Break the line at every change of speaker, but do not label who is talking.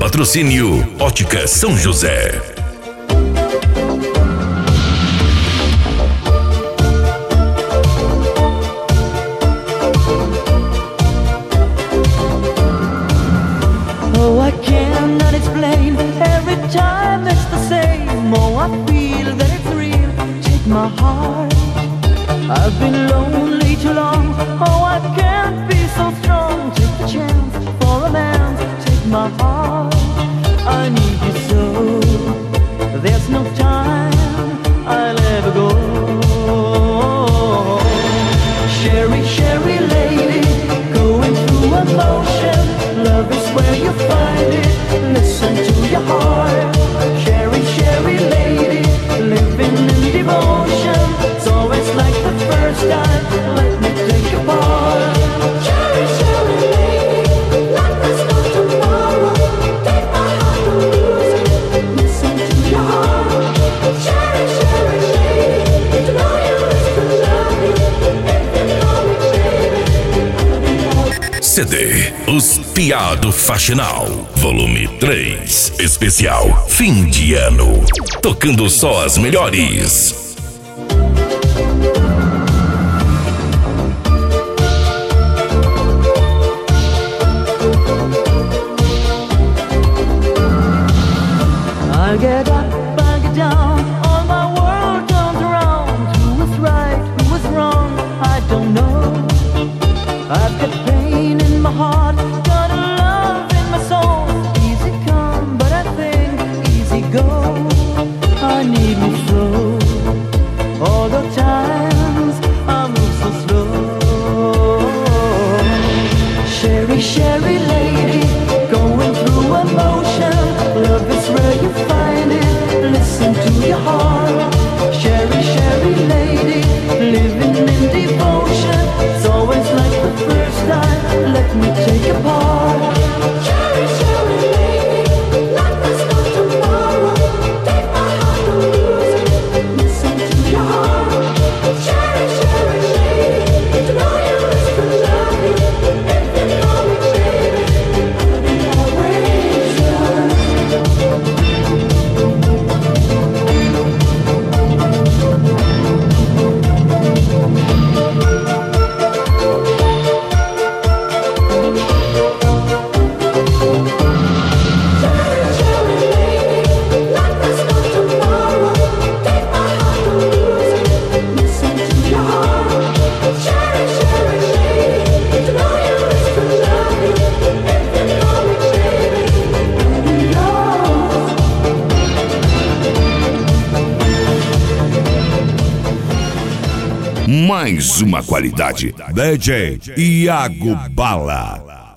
Patrocínio Ótica São José.
Oh, I cannot explain. Every time it's the same. Oh, I feel that it's real. Take my heart. I've been lonely too long. Oh, I can't be so strong. Take the chance for a man. Take my heart. I need you so. There's no time I'll ever go. Sherry, Sherry lady, going through emotion. Love is where you find it. Listen to your heart. Sherry, Sherry lady, living in devotion. It's always like the first time. Let me take your part. Sherry, Sherry lady, like there's no tomorrow. Take my heart, don't lose it. Listen to your heart. Sherry, Sherry lady, to know you is to love you. If you know me, baby.
CD Os Piado Faxinal, volume 3, especial fim de ano, tocando só as melhores.
I get up, I get down, all my world turns around. Who was right, who was wrong, I don't know. I've got pain in my heart, got a love in my soul. Easy come, but I think easy go. I need you so. All the times I move so slow. Sherry, Sherry lady, going through emotion. Love is where you find it. Listen to your heart. Sherry, Sherry lady, living in devotion. It's always like the first time. Let me take your part. Sherry, Sherry lady, like there's no tomorrow. Take my heart, don't lose it. Listen to your heart. Sherry, Sherry lady, to know you is to love you. If you know me, baby, I'll be always yours.
Mais uma qualidade. DJ Iago Bala.